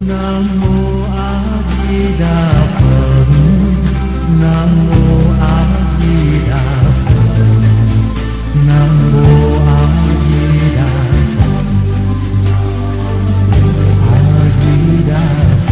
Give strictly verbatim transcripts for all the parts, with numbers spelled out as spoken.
Nam mô A Di Đà Phật. Nam mô A Di Đà Phật. Nam mô A Di Đà Phật. A Di Đà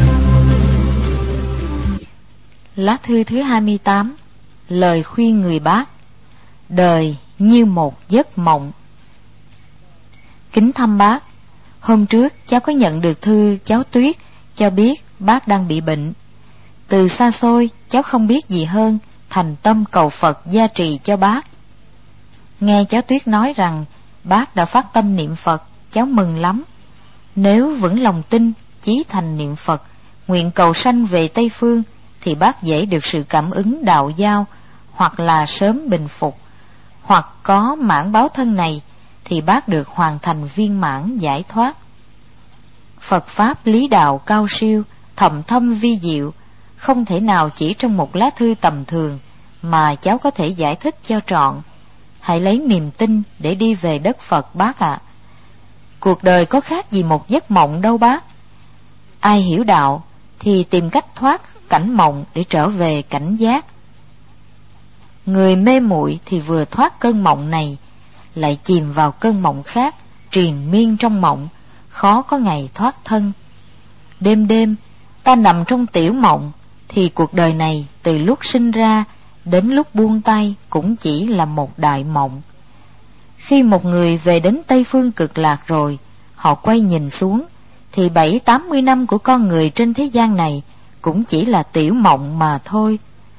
Phật. Lá thư thứ hai mươi tám. Lời khuyên người bác. Đời như một giấc mộng. Kính thăm bác, hôm trước cháu có nhận được thư cháu Tuyết cho biết bác đang bị bệnh. Từ xa xôi cháu không biết gì hơn thành tâm cầu Phật gia trì cho bác. Nghe cháu Tuyết nói rằng bác đã phát tâm niệm Phật, cháu mừng lắm. Nếu vững lòng tin, chí thành niệm Phật, nguyện cầu sanh về Tây Phương, thì bác dễ được sự cảm ứng đạo giao, hoặc là sớm bình phục, hoặc có mãn báo thân này thì bác được hoàn thành viên mãn giải thoát. Phật Pháp lý đạo cao siêu, thậm thâm vi diệu, không thể nào chỉ trong một lá thư tầm thường mà cháu có thể giải thích cho trọn. Hãy lấy niềm tin để đi về đất Phật bác ạ. À. Cuộc đời có khác gì một giấc mộng đâu bác. Ai hiểu đạo thì tìm cách thoát cảnh mộng để trở về cảnh giác. Người mê muội thì vừa thoát cơn mộng này, lại chìm vào cơn mộng khác, triền miên trong mộng, khó có ngày thoát thân. Đêm đêm ta nằm trong tiểu mộng, thì cuộc đời này từ lúc sinh ra đến lúc buông tay cũng chỉ là một đại mộng. Khi một người về đến Tây Phương Cực Lạc rồi, họ quay nhìn xuống, thì bảy tám mươi năm của con người trên thế gian này cũng chỉ là tiểu mộng mà thôi.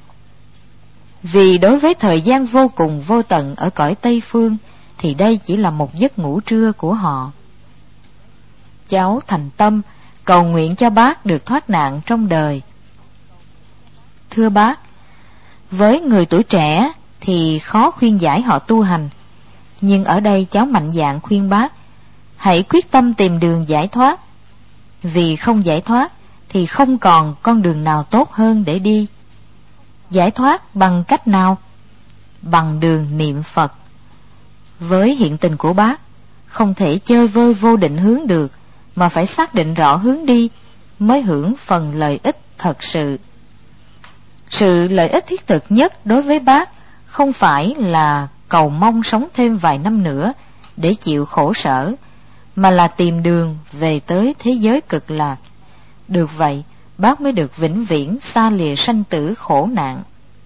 Vì đối với thời gian vô cùng vô tận ở cõi Tây Phương, thì đây chỉ là một giấc ngủ trưa của họ. Cháu thành tâm cầu nguyện cho bác được thoát nạn trong đời. Thưa bác, với người tuổi trẻ thì khó khuyên giải họ tu hành, nhưng ở đây cháu mạnh dạn khuyên bác hãy quyết tâm tìm đường giải thoát. Vì không giải thoát thì không còn con đường nào tốt hơn để đi. Giải thoát bằng cách nào? Bằng đường niệm Phật. Với hiện tình của bác, không thể chơi vơi vô định hướng được, mà phải xác định rõ hướng đi mới hưởng phần lợi ích thật sự. Sự lợi ích thiết thực nhất đối với bác không phải là cầu mong sống thêm vài năm nữa để chịu khổ sở, mà là tìm đường về tới thế giới cực lạc. Được vậy, bác mới được vĩnh viễn xa lìa sanh tử khổ nạn.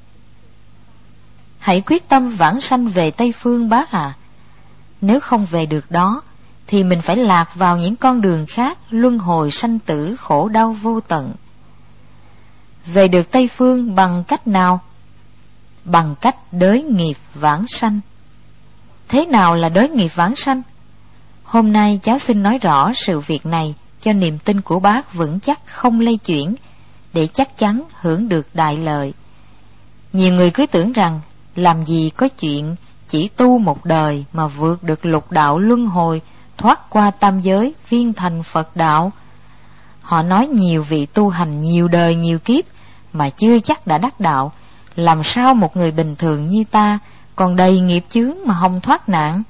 Hãy quyết tâm vãng sanh về Tây Phương bác à. Nếu không về được đó, thì mình phải lạc vào những con đường khác, luân hồi sanh tử khổ đau vô tận. Về được Tây Phương bằng cách nào? Bằng cách đới nghiệp vãng sanh. Thế nào là đới nghiệp vãng sanh? Hôm nay cháu xin nói rõ sự việc này cho niềm tin của bác vững chắc không lay chuyển, để chắc chắn hưởng được đại lợi. Nhiều người cứ tưởng rằng làm gì có chuyện chỉ tu một đời mà vượt được lục đạo luân hồi, thoát qua tam giới, viên thành Phật đạo. Họ nói nhiều vị tu hành nhiều đời nhiều kiếp mà chưa chắc đã đắc đạo. Làm sao một người bình thường như ta còn đầy nghiệp chướng mà không thoát nạn?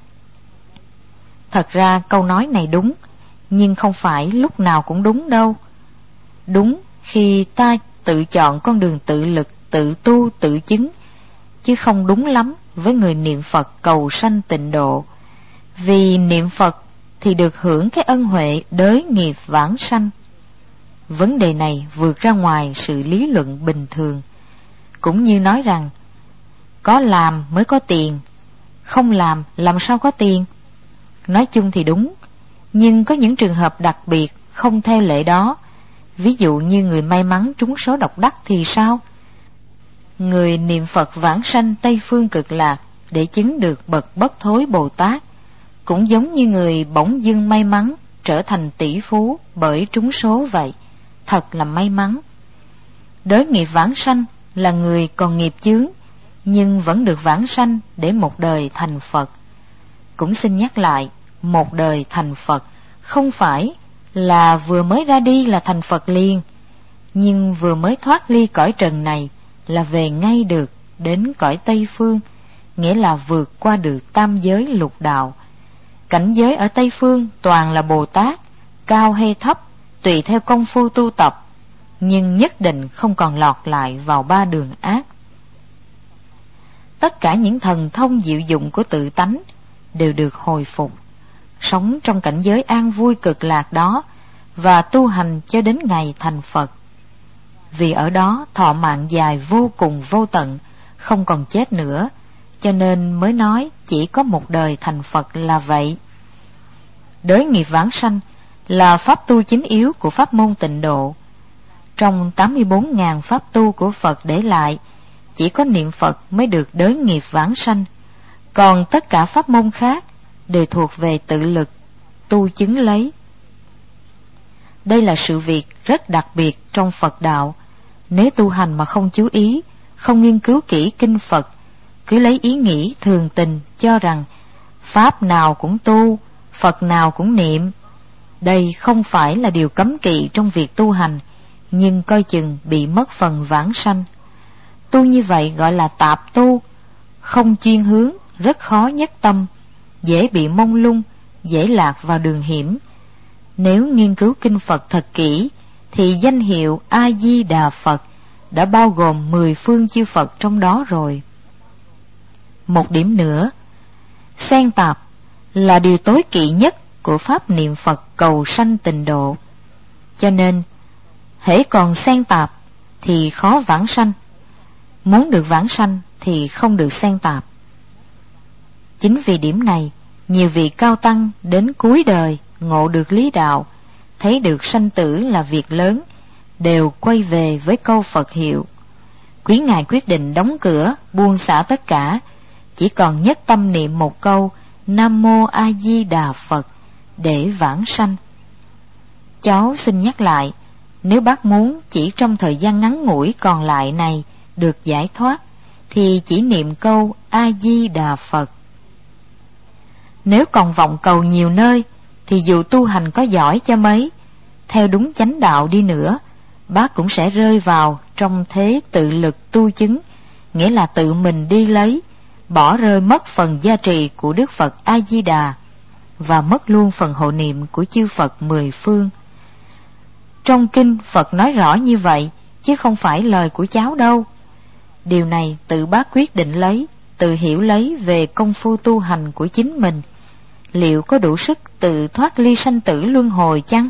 Thật ra câu nói này đúng, nhưng không phải lúc nào cũng đúng đâu. Đúng khi ta tự chọn con đường tự lực, tự tu, tự chứng, chứ không đúng lắm với người niệm Phật cầu sanh tịnh độ. Vì niệm Phật thì được hưởng cái ân huệ đới nghiệp vãng sanh. Vấn đề này vượt ra ngoài sự lý luận bình thường. Cũng như nói rằng có làm mới có tiền, không làm làm sao có tiền. Nói chung thì đúng, nhưng có những trường hợp đặc biệt không theo lệ đó. Ví dụ như người may mắn trúng số độc đắc thì sao? Người niệm Phật vãng sanh Tây Phương Cực Lạc để chứng được bậc bất thối Bồ Tát, cũng giống như người bỗng dưng may mắn trở thành tỷ phú bởi trúng số vậy. Thật là may mắn. Đới nghiệp vãng sanh là người còn nghiệp chướng, nhưng vẫn được vãng sanh để một đời thành Phật. Cũng xin nhắc lại, một đời thành Phật không phải là vừa mới ra đi là thành Phật liền, nhưng vừa mới thoát ly cõi trần này là về ngay được đến cõi Tây Phương, nghĩa là vượt qua được tam giới lục đạo. Cảnh giới ở Tây Phương toàn là Bồ Tát, cao hay thấp, tùy theo công phu tu tập, nhưng nhất định không còn lọt lại vào ba đường ác. Tất cả những thần thông diệu dụng của tự tánh đều được hồi phục, sống trong cảnh giới an vui cực lạc đó và tu hành cho đến ngày thành Phật. Vì ở đó thọ mạng dài vô cùng vô tận, không còn chết nữa, cho nên mới nói chỉ có một đời thành Phật là vậy. Đới nghiệp vãng sanh là pháp tu chính yếu của pháp môn Tịnh Độ. Trong tám mươi bốn nghìn pháp tu của Phật để lại, chỉ có niệm Phật mới được đới nghiệp vãng sanh, còn tất cả pháp môn khác đều thuộc về tự lực tu chứng lấy. Đây là sự việc rất đặc biệt trong Phật đạo. Nếu tu hành mà không chú ý, không nghiên cứu kỹ kinh Phật, cứ lấy ý nghĩ thường tình cho rằng pháp nào cũng tu, Phật nào cũng niệm, đây không phải là điều cấm kỵ trong việc tu hành, nhưng coi chừng bị mất phần vãng sanh. Tu như vậy gọi là tạp tu, không chuyên hướng, rất khó nhất tâm, dễ bị mông lung, dễ lạc vào đường hiểm. Nếu nghiên cứu kinh Phật thật kỹ, thì danh hiệu A-di-đà Phật đã bao gồm mười phương chư Phật trong đó rồi. Một điểm nữa, xen tạp là điều tối kỵ nhất của pháp niệm Phật cầu sanh Tịnh Độ. Cho nên, hễ còn xen tạp thì khó vãng sanh, muốn được vãng sanh thì không được xen tạp. Chính vì điểm này, nhiều vị cao tăng đến cuối đời ngộ được lý đạo, thấy được sanh tử là việc lớn, đều quay về với câu Phật hiệu. Quý ngài quyết định đóng cửa, buông xả tất cả, chỉ còn nhất tâm niệm một câu Nam Mô A Di Đà Phật để vãng sanh. Cháu xin nhắc lại, nếu bác muốn chỉ trong thời gian ngắn ngủi còn lại này được giải thoát, thì chỉ niệm câu A Di Đà Phật. Nếu còn vọng cầu nhiều nơi, thì dù tu hành có giỏi cho mấy, theo đúng chánh đạo đi nữa, bác cũng sẽ rơi vào trong thế tự lực tu chứng, nghĩa là tự mình đi lấy, bỏ rơi mất phần gia trì của Đức Phật A Di Đà và mất luôn phần hộ niệm của chư Phật mười phương. Trong kinh Phật nói rõ như vậy, chứ không phải lời của cháu đâu. Điều này tự bác quyết định lấy, tự hiểu lấy về công phu tu hành của chính mình. Liệu có đủ sức tự thoát ly sanh tử luân hồi chăng?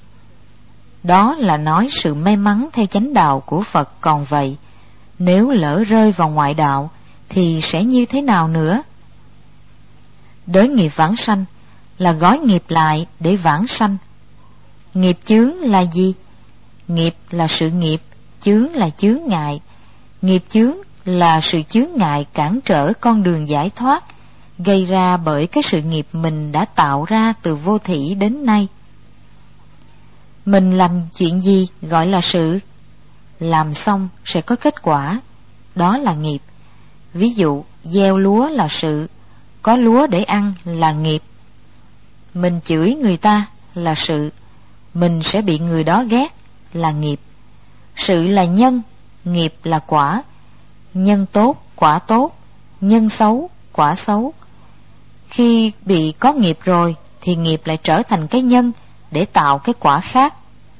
Đó là nói sự may mắn theo chánh đạo của Phật còn vậy. Nếu lỡ rơi vào ngoại đạo thì sẽ như thế nào nữa? Đới nghiệp vãng sanh là gói nghiệp lại để vãng sanh. Nghiệp chướng là gì? Nghiệp là sự nghiệp, chướng là chướng ngại. Nghiệp chướng là sự chướng ngại cản trở con đường giải thoát, gây ra bởi cái sự nghiệp mình đã tạo ra từ vô thỉ đến nay. Mình làm chuyện gì gọi là sự? Làm xong sẽ có kết quả, đó là nghiệp. Ví dụ, gieo lúa là sự, có lúa để ăn là nghiệp. Mình chửi người ta là sự, mình sẽ bị người đó ghét là nghiệp. Sự là nhân, nghiệp là quả. Nhân tốt, quả tốt, nhân xấu, quả xấu. Khi bị có nghiệp rồi thì nghiệp lại trở thành cái nhân để tạo cái quả khác.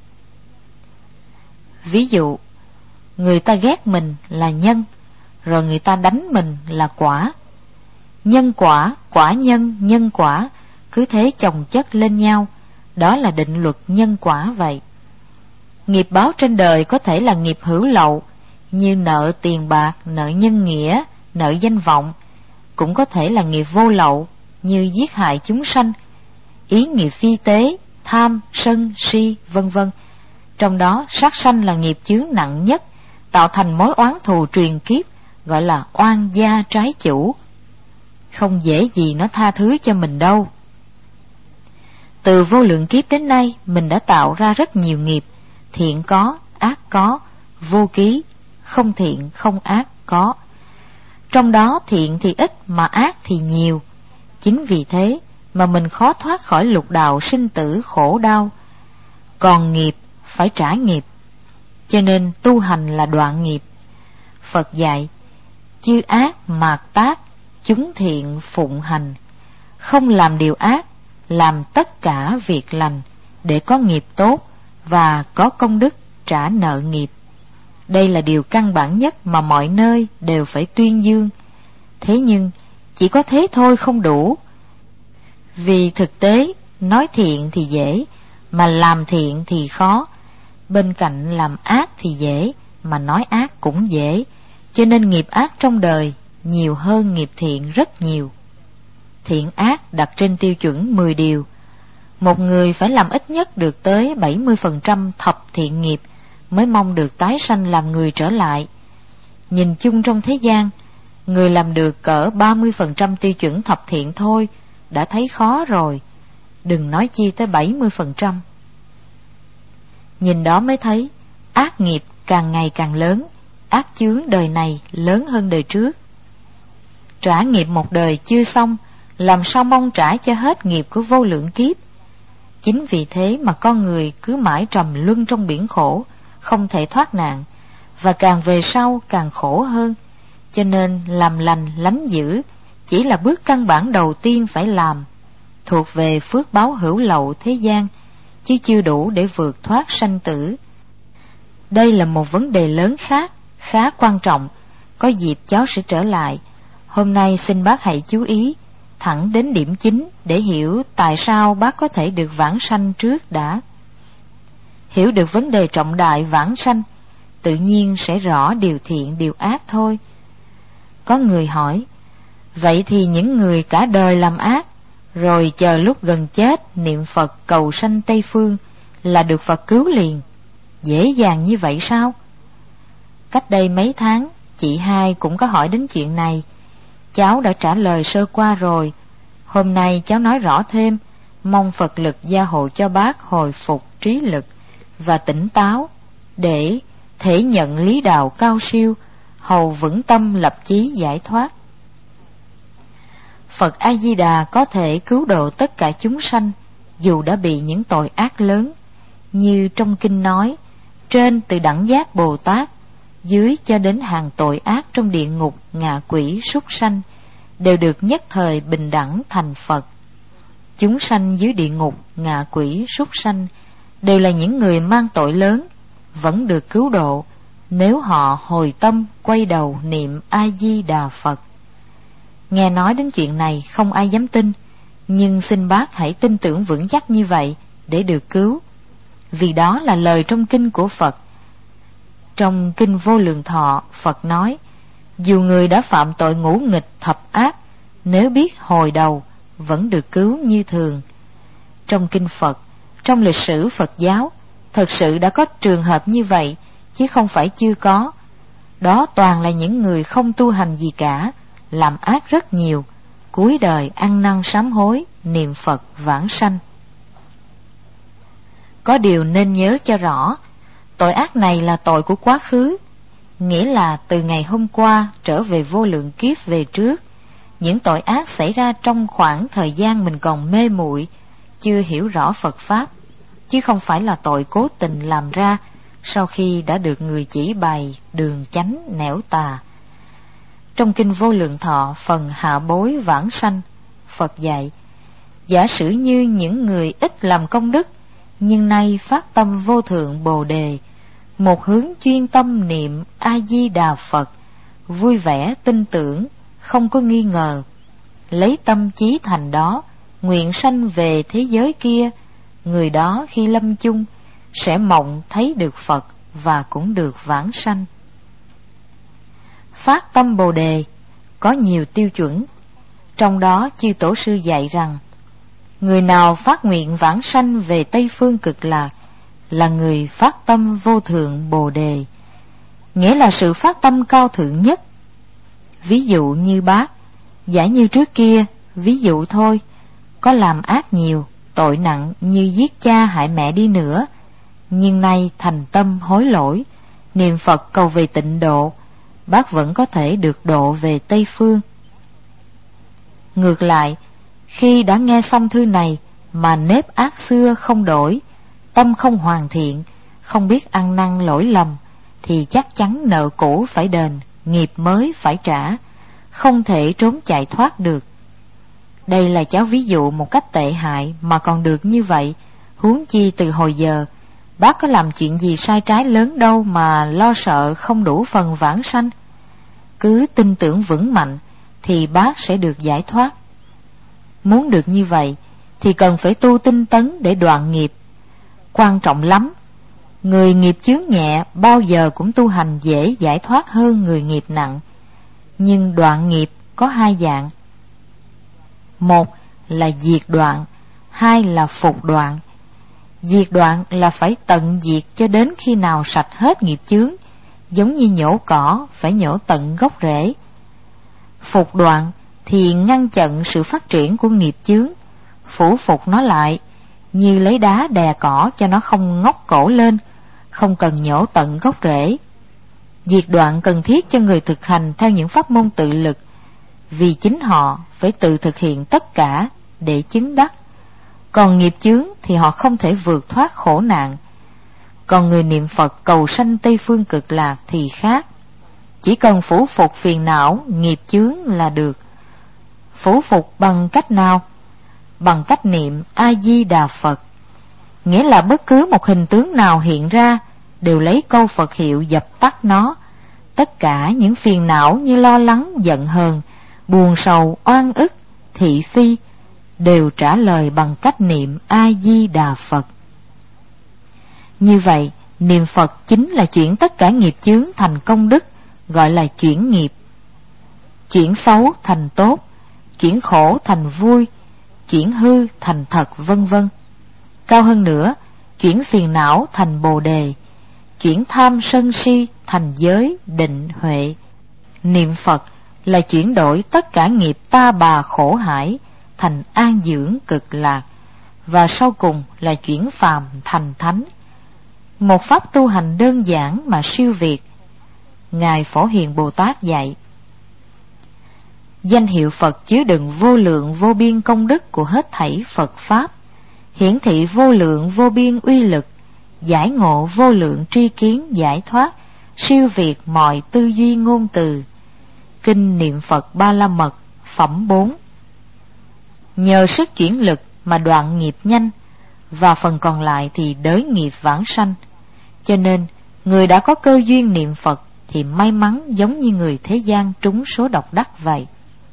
Ví dụ, người ta ghét mình là nhân, rồi người ta đánh mình là quả. Nhân quả, quả nhân, nhân quả, cứ thế chồng chất lên nhau, đó là định luật nhân quả vậy. Nghiệp báo trên đời có thể là nghiệp hữu lậu, như nợ tiền bạc, nợ nhân nghĩa, nợ danh vọng, cũng có thể là nghiệp vô lậu, như giết hại chúng sanh, ý nghiệp phi tế, tham, sân, si, vân vân. Trong đó sát sanh là nghiệp chướng nặng nhất, tạo thành mối oán thù truyền kiếp, gọi là oan gia trái chủ. Không dễ gì nó tha thứ cho mình đâu. Từ vô lượng kiếp đến nay, mình đã tạo ra rất nhiều nghiệp, thiện có, ác có, vô ký, không thiện, không ác có. Trong đó thiện thì ít mà ác thì nhiều. Chính vì thế mà mình khó thoát khỏi lục đạo sinh tử khổ đau. Còn nghiệp phải trả nghiệp, cho nên tu hành là đoạn nghiệp. Phật dạy, chư ác mạt tác, chúng thiện phụng hành. Không làm điều ác, làm tất cả việc lành, để có nghiệp tốt, và có công đức trả nợ nghiệp. Đây là điều căn bản nhất mà mọi nơi đều phải tuyên dương. Thế nhưng chỉ có thế thôi không đủ. Vì thực tế nói thiện thì dễ, mà làm thiện thì khó. Bên cạnh làm ác thì dễ, mà nói ác cũng dễ. Cho nên nghiệp ác trong đời nhiều hơn nghiệp thiện rất nhiều. Thiện ác đặt trên tiêu chuẩn mười điều. Một người phải làm ít nhất được tới bảy mươi phần trăm thập thiện nghiệp mới mong được tái sanh làm người trở lại. Nhìn chung trong thế gian, người làm được cỡ ba mươi phần trăm tiêu chuẩn thập thiện thôi đã thấy khó rồi, đừng nói chi tới bảy mươi phần trăm. Nhìn đó mới thấy ác nghiệp càng ngày càng lớn, ác chướng đời này lớn hơn đời trước. Trả nghiệp một đời chưa xong, làm sao mong trả cho hết nghiệp của vô lượng kiếp. Chính vì thế mà con người cứ mãi trầm luân trong biển khổ, không thể thoát nạn, và càng về sau càng khổ hơn. Cho nên làm lành lánh dữ chỉ là bước căn bản đầu tiên phải làm, thuộc về phước báo hữu lậu thế gian, chứ chưa đủ để vượt thoát sanh tử. Đây là một vấn đề lớn khác, khá quan trọng, có dịp cháu sẽ trở lại. Hôm nay xin bác hãy chú ý thẳng đến điểm chính để hiểu tại sao bác có thể được vãng sanh trước đã. Hiểu được vấn đề trọng đại vãng sanh, tự nhiên sẽ rõ điều thiện điều ác thôi. Có người hỏi, vậy thì những người cả đời làm ác, rồi chờ lúc gần chết niệm Phật cầu sanh Tây Phương là được Phật cứu liền, dễ dàng như vậy sao? Cách đây mấy tháng, chị hai cũng có hỏi đến chuyện này. Cháu đã trả lời sơ qua rồi. Hôm nay cháu nói rõ thêm, mong Phật lực gia hộ cho bác hồi phục trí lực và tỉnh táo, để thể nhận lý đạo cao siêu, hầu vững tâm lập chí giải thoát. Phật A-di-đà có thể cứu độ tất cả chúng sanh, dù đã bị những tội ác lớn, như trong kinh nói, trên từ đẳng giác Bồ Tát, dưới cho đến hàng tội ác trong địa ngục, ngạ quỷ, súc sanh, đều được nhất thời bình đẳng thành Phật. Chúng sanh dưới địa ngục, ngạ quỷ, súc sanh đều là những người mang tội lớn, vẫn được cứu độ nếu họ hồi tâm quay đầu niệm A-di-đà Phật. Nghe nói đến chuyện này không ai dám tin, nhưng xin bác hãy tin tưởng vững chắc như vậy để được cứu, vì đó là lời trong kinh của Phật. Trong kinh Vô Lượng Thọ, Phật nói, dù người đã phạm tội ngũ nghịch thập ác, nếu biết hồi đầu vẫn được cứu như thường. Trong kinh Phật, trong lịch sử Phật giáo, thật sự đã có trường hợp như vậy, chứ không phải chưa có. Đó toàn là những người không tu hành gì cả, làm ác rất nhiều, cuối đời ăn năn sám hối, niệm Phật vãng sanh. Có điều nên nhớ cho rõ, tội ác này là tội của quá khứ, nghĩa là từ ngày hôm qua trở về vô lượng kiếp về trước, những tội ác xảy ra trong khoảng thời gian mình còn mê muội, chưa hiểu rõ Phật Pháp, chứ không phải là tội cố tình làm ra sau khi đã được người chỉ bày đường chánh nẻo tà. Trong kinh Vô Lượng Thọ phần hạ bối vãng sanh, Phật dạy, giả sử như những người ít làm công đức, nhưng nay phát tâm vô thượng Bồ Đề, một hướng chuyên tâm niệm A-di-đà Phật, vui vẻ tin tưởng, không có nghi ngờ, lấy tâm chí thành đó, nguyện sanh về thế giới kia, người đó khi lâm chung sẽ mộng thấy được Phật và cũng được vãng sanh. Phát tâm Bồ Đề có nhiều tiêu chuẩn, trong đó chư Tổ sư dạy rằng, người nào phát nguyện vãng sanh về Tây Phương Cực Lạc là người phát tâm vô thượng Bồ Đề, nghĩa là sự phát tâm cao thượng nhất. Ví dụ như bác, giả như trước kia, ví dụ thôi, có làm ác nhiều, tội nặng như giết cha hại mẹ đi nữa, nhưng nay thành tâm hối lỗi, niệm Phật cầu về tịnh độ, bác vẫn có thể được độ về Tây Phương. Ngược lại, khi đã nghe xong thư này mà nếp ác xưa không đổi, tâm không hoàn thiện, không biết ăn năn lỗi lầm, thì chắc chắn nợ cũ phải đền, nghiệp mới phải trả, không thể trốn chạy thoát được. Đây là cháu ví dụ một cách tệ hại mà còn được như vậy, huống chi từ hồi giờ Bác có làm chuyện gì sai trái lớn đâu mà lo sợ không đủ phần vãng sanh. Cứ tin tưởng vững mạnh thì bác sẽ được giải thoát. Muốn được như vậy thì cần phải tu tinh tấn để đoạn nghiệp. Quan trọng lắm. Người nghiệp chướng nhẹ bao giờ cũng tu hành dễ giải thoát hơn người nghiệp nặng. Nhưng đoạn nghiệp có hai dạng. Một là diệt đoạn, hai là phục đoạn. Diệt đoạn là phải tận diệt cho đến khi nào sạch hết nghiệp chướng, giống như nhổ cỏ phải nhổ tận gốc rễ. Phục đoạn thì ngăn chặn sự phát triển của nghiệp chướng, phủ phục nó lại, như lấy đá đè cỏ cho nó không ngóc cổ lên, không cần nhổ tận gốc rễ. Diệt đoạn cần thiết cho người thực hành theo những pháp môn tự lực, vì chính họ phải tự thực hiện tất cả để chứng đắc. Còn nghiệp chướng thì họ không thể vượt thoát khổ nạn. Còn người niệm Phật cầu sanh Tây Phương Cực Lạc thì khác. Chỉ cần phủ phục phiền não, nghiệp chướng là được. Phủ phục bằng cách nào? Bằng cách niệm A-di-đà Phật. Nghĩa là bất cứ một hình tướng nào hiện ra đều lấy câu Phật hiệu dập tắt nó. Tất cả những phiền não như lo lắng, giận hờn, buồn sầu, oan ức, thị phi đều trả lời bằng cách niệm A-di-đà Phật. Như vậy, niệm Phật chính là chuyển tất cả nghiệp chướng thành công đức, gọi là chuyển nghiệp. Chuyển xấu thành tốt, chuyển khổ thành vui, chuyển hư thành thật, vân vân. Cao hơn nữa, chuyển phiền não thành bồ đề, chuyển tham sân si thành giới, định, huệ. Niệm Phật là chuyển đổi tất cả nghiệp ta bà khổ hải thành an dưỡng cực lạc, và sau cùng là chuyển phàm thành thánh. Một pháp tu hành đơn giản mà siêu việt. Ngài Phổ Hiền Bồ Tát dạy: danh hiệu Phật chứa đựng vô lượng vô biên công đức của hết thảy Phật Pháp, hiển thị vô lượng vô biên uy lực, giải ngộ vô lượng tri kiến giải thoát, siêu việt mọi tư duy ngôn từ. Kinh Niệm Phật Ba La Mật phẩm bốn. Nhờ sức chuyển lực mà đoạn nghiệp nhanh, và phần còn lại thì đới nghiệp vãng sanh. Cho nên người đã có cơ duyên niệm Phật thì may mắn giống như người thế gian trúng số độc đắc vậy.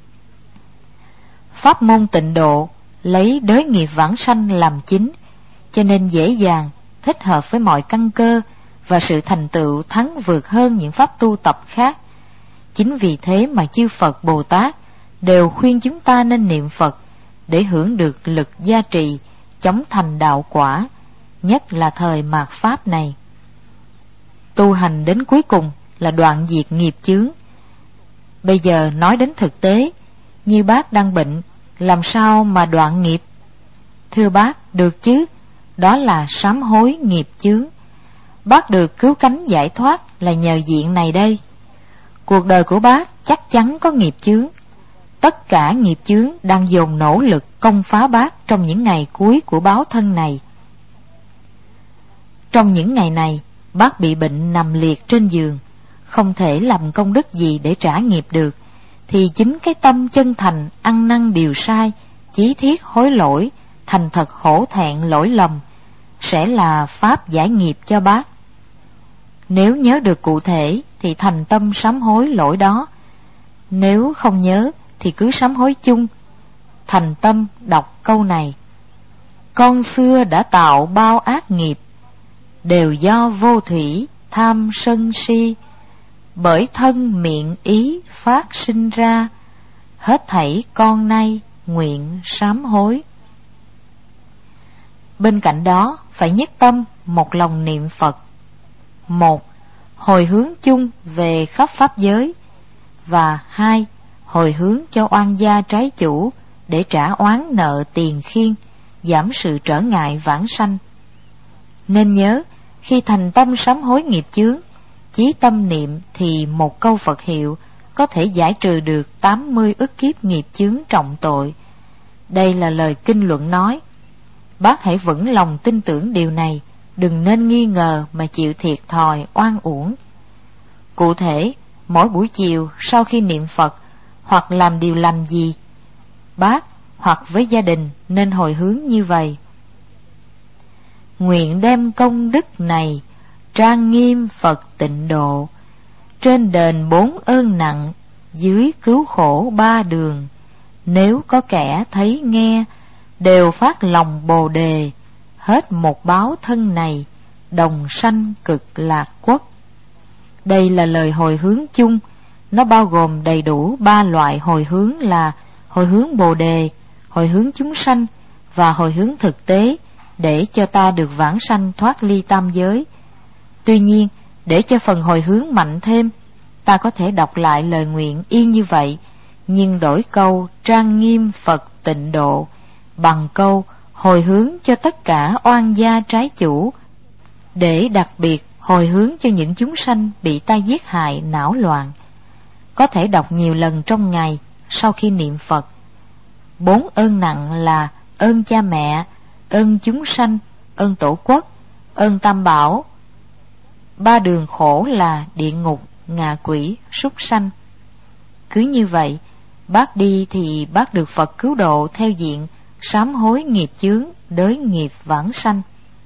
Pháp môn tịnh độ lấy đới nghiệp vãng sanh làm chính, cho nên dễ dàng, thích hợp với mọi căn cơ và sự thành tựu thắng vượt hơn những pháp tu tập khác. Chính vì thế mà chư Phật Bồ Tát đều khuyên chúng ta nên niệm Phật để hưởng được lực gia trì, chống thành đạo quả, nhất là thời mạt Pháp này. Tu hành đến cuối cùng là đoạn diệt nghiệp chướng. Bây giờ nói đến thực tế, như bác đang bệnh, làm sao mà đoạn nghiệp? Thưa bác, được chứ, đó là sám hối nghiệp chướng. Bác được cứu cánh giải thoát là nhờ diện này đây. Cuộc đời của bác chắc chắn có nghiệp chướng. Tất cả nghiệp chướng đang dồn nỗ lực công phá bác trong những ngày cuối của báo thân này. Trong những ngày này, bác bị bệnh nằm liệt trên giường, không thể làm công đức gì để trả nghiệp được, thì chính cái tâm chân thành ăn năn điều sai, chí thiết hối lỗi, thành thật hổ thẹn lỗi lầm sẽ là pháp giải nghiệp cho bác. Nếu nhớ được cụ thể thì thành tâm sám hối lỗi đó. Nếu không nhớ thì cứ sám hối chung. Thành tâm đọc câu này: con xưa đã tạo bao ác nghiệp, đều do vô thủy tham sân si, bởi thân miệng ý phát sinh ra, hết thảy con nay nguyện sám hối. Bên cạnh đó phải nhất tâm một lòng niệm Phật. Một, hồi hướng chung về khắp pháp giới, và hai, hồi hướng cho oan gia trái chủ để trả oán nợ tiền khiên, giảm sự trở ngại vãng sanh. Nên nhớ, khi thành tâm sám hối nghiệp chướng, chí tâm niệm thì một câu Phật hiệu có thể giải trừ được tám mươi ức kiếp nghiệp chướng trọng tội. Đây là lời kinh luận nói. Bác hãy vững lòng tin tưởng điều này, đừng nên nghi ngờ mà chịu thiệt thòi oan uổng. Cụ thể, mỗi buổi chiều sau khi niệm Phật hoặc làm điều lành gì, bác hoặc với gia đình nên hồi hướng như vậy: nguyện đem công đức này trang nghiêm Phật tịnh độ. Trên đền bốn ơn nặng, dưới cứu khổ ba đường. Nếu có kẻ thấy nghe, đều phát lòng Bồ đề. Hết một báo thân này, đồng sanh cực lạc quốc. Đây là lời hồi hướng chung. Nó bao gồm đầy đủ ba loại hồi hướng là hồi hướng Bồ đề, hồi hướng chúng sanh và hồi hướng thực tế, để cho ta được vãng sanh thoát ly tam giới. Tuy nhiên, để cho phần hồi hướng mạnh thêm, ta có thể đọc lại lời nguyện y như vậy, nhưng đổi câu trang nghiêm Phật tịnh độ bằng câu hồi hướng cho tất cả oan gia trái chủ, để đặc biệt hồi hướng cho những chúng sanh bị ta giết hại não loạn. Có thể đọc nhiều lần trong ngày sau khi niệm Phật. Bốn ơn nặng là ơn cha mẹ, ơn chúng sanh, ơn tổ quốc, ơn tam bảo. Ba đường khổ là địa ngục, ngạ quỷ, súc sanh. Cứ như vậy, bác đi thì bác được Phật cứu độ theo diện sám hối nghiệp chướng, đới nghiệp vãng sanh.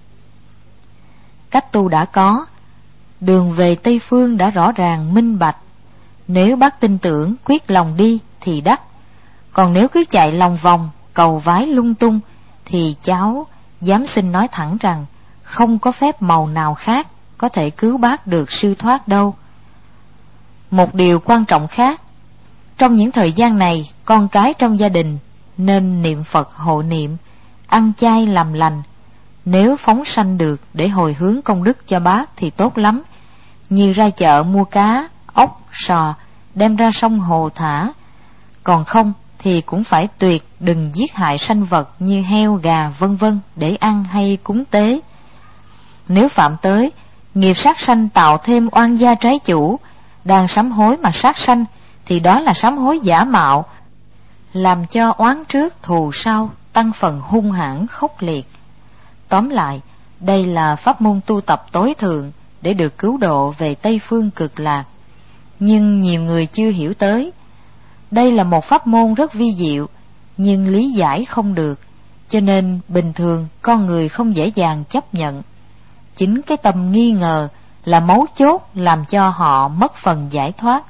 Cách tu đã có, đường về Tây Phương đã rõ ràng minh bạch. Nếu bác tin tưởng quyết lòng đi thì đắc. Còn nếu cứ chạy lòng vòng, cầu vái lung tung, thì cháu dám xin nói thẳng rằng không có phép màu nào khác có thể cứu bác được siêu thoát đâu. Một điều quan trọng khác, trong những thời gian này, con cái trong gia đình nên niệm Phật hộ niệm, ăn chay làm lành. Nếu phóng sanh được để hồi hướng công đức cho bác thì tốt lắm, như ra chợ mua cá, ốc, sò, đem ra sông hồ thả. Còn không thì cũng phải tuyệt đừng giết hại sanh vật như heo, gà, vân vân để ăn hay cúng tế. Nếu phạm tới, nghiệp sát sanh tạo thêm oan gia trái chủ, đang sám hối mà sát sanh, thì đó là sám hối giả mạo, làm cho oán trước thù sau, tăng phần hung hãn khốc liệt. Tóm lại, đây là pháp môn tu tập tối thượng để được cứu độ về Tây Phương cực lạc. Nhưng nhiều người chưa hiểu tới. Đây là một pháp môn rất vi diệu, nhưng lý giải không được, cho nên bình thường con người không dễ dàng chấp nhận. Chính cái tâm nghi ngờ là mấu chốt làm cho họ mất phần giải thoát.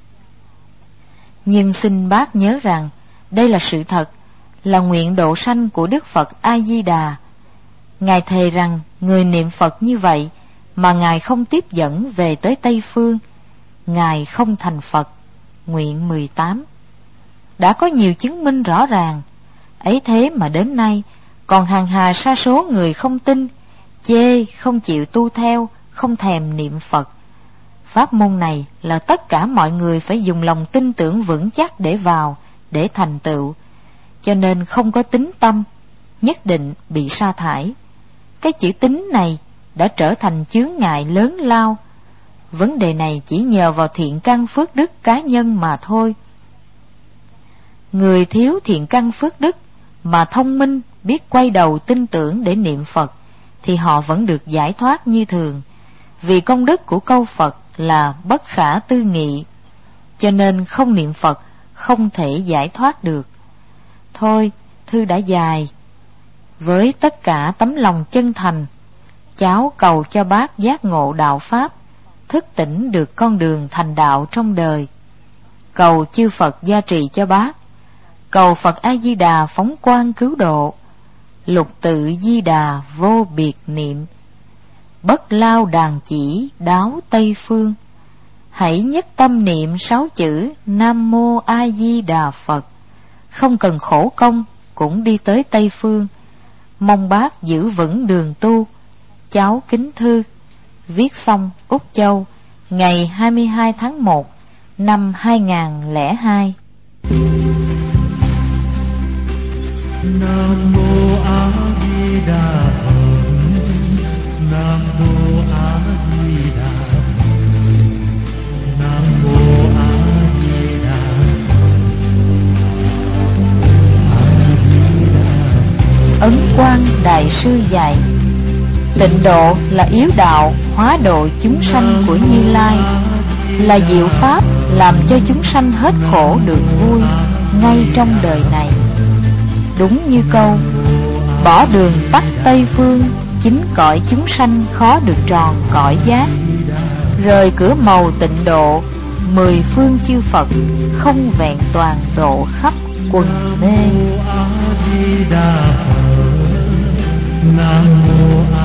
Nhưng xin bác nhớ rằng đây là sự thật, là nguyện độ sanh của Đức Phật A Di Đà. Ngài thề rằng người niệm Phật như vậy mà Ngài không tiếp dẫn về tới Tây Phương, Ngài không thành Phật. Nguyện mười tám đã có nhiều chứng minh rõ ràng. Ấy thế mà đến nay còn hàng hà sa số người không tin, chê, không chịu tu theo, không thèm niệm Phật. Pháp môn này là tất cả mọi người phải dùng lòng tin tưởng vững chắc để vào, để thành tựu. Cho nên không có tín tâm, nhất định bị sa thải. Cái chữ tín này đã trở thành chướng ngại lớn lao. Vấn đề này chỉ nhờ vào thiện căn phước đức cá nhân mà thôi. Người thiếu thiện căn phước đức mà thông minh, biết quay đầu tin tưởng để niệm Phật, thì họ vẫn được giải thoát như thường, vì công đức của câu Phật là bất khả tư nghị. Cho nên không niệm Phật không thể giải thoát được. Thôi, thư đã dài. Với tất cả tấm lòng chân thành, cháu cầu cho bác giác ngộ đạo Pháp, thức tỉnh được con đường thành đạo trong đời. Cầu chư Phật gia trì cho bác. Cầu Phật A Di Đà phóng quang cứu độ. Lục tự Di Đà vô biệt niệm. Bất lao đàn chỉ đáo Tây Phương. Hãy nhất tâm niệm sáu chữ Nam Mô A Di Đà Phật. Không cần khổ công cũng đi tới Tây Phương. Mong bác giữ vững đường tu. Cháu kính thư. Viết xong Úc Châu, ngày hai mươi hai tháng một năm hai nghìn lẻ hai. Nam Mô A Di Đà Phật. Nam Mô A Di Đà Phật. Nam Mô A Di Đà Phật. Ấn Quang Đại Sư dạy, tịnh độ là yếu đạo hóa độ chúng sanh của Như Lai, là diệu pháp làm cho chúng sanh hết khổ được vui ngay trong đời này. Đúng như câu bỏ đường tắt Tây Phương, chính cõi chúng sanh khó được tròn cõi giác. Rời cửa màu tịnh độ, mười phương chư Phật không vẹn toàn độ khắp quần mê. Nam mô A Di Đà Phật. Nam mô A